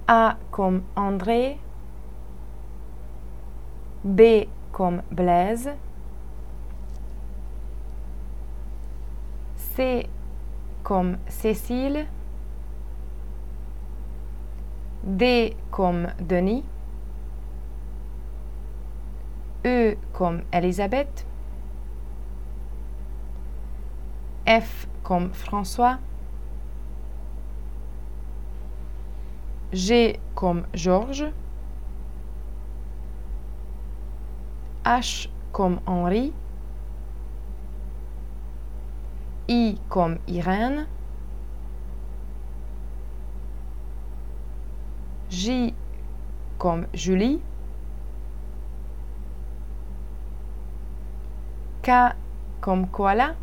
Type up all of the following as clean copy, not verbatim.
A comme André, B comme Blaise, C comme Cécile, D comme Denis, E comme Elisabeth, F comme François, G comme Georges, H comme Henri, I comme Irène, J comme Julie, K comme Koala,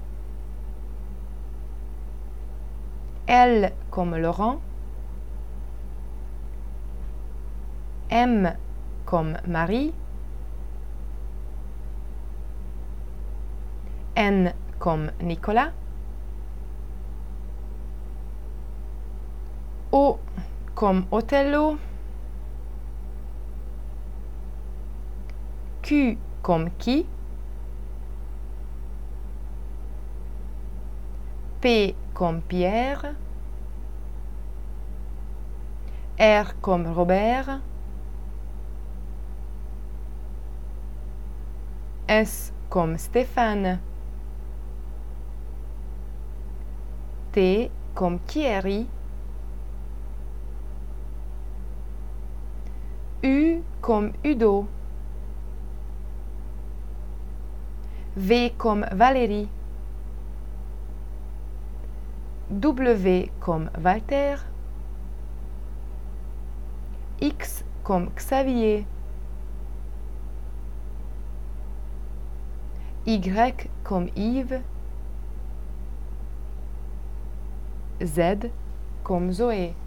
L comme Laurent, M comme Marie, N comme Nicolas, O comme Othello, Q comme qui, P comme Pierre, R comme Robert, S comme Stéphane, T comme Thierry, U comme Udo, V comme Valérie, W comme Walter, X comme Xavier, Y comme Yves, Z comme Zoé.